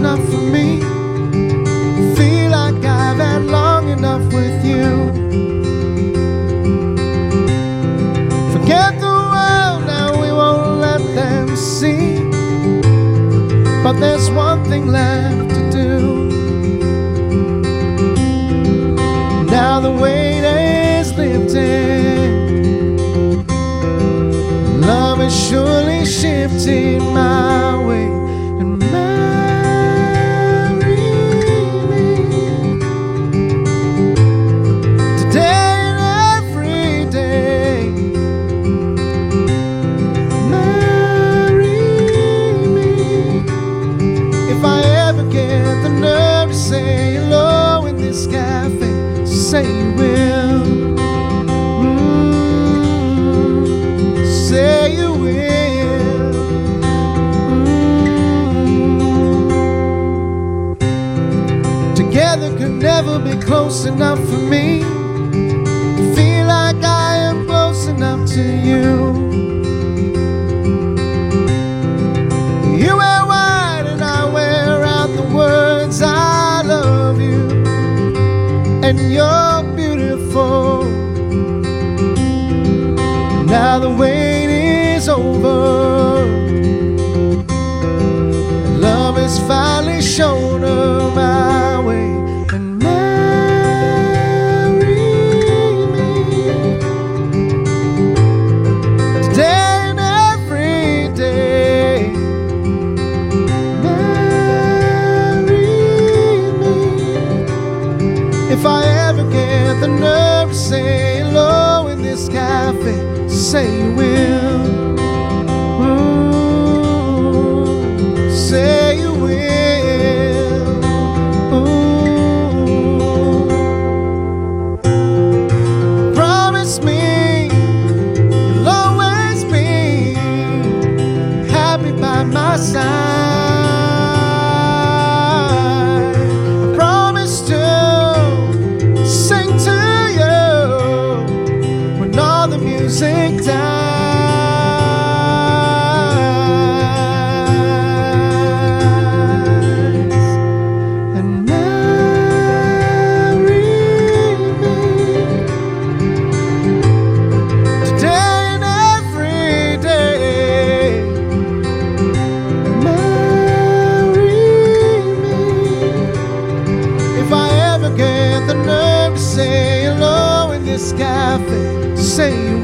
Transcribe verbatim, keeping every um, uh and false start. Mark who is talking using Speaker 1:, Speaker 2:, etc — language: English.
Speaker 1: enough for me. Feel like I've had long enough with you. Forget the world now, we won't let them see. But there's one thing left to do. Now the weight is lifted, love is surely shifting my way. And marry me today and every day. Marry me. If I ever get the nerve to say hello in this cafe, say you will. Mm, say you will. Mm. Together could never be close enough for me to feel like I am close enough to you. You wear white and I wear out the words I love you, and you're beautiful. Now the wait is over, love is finally shown her my way. And marry me today and every day. Marry me. If I ever get the nerve to say hello in this cafe, say you will. Ooh, say you will. Ooh. Promise me you'll always be happy by my side. I promise to sing to you when all the music dies. And marry me today and every day. Marry me. If I ever get the nerve to say hello in this cafe, say you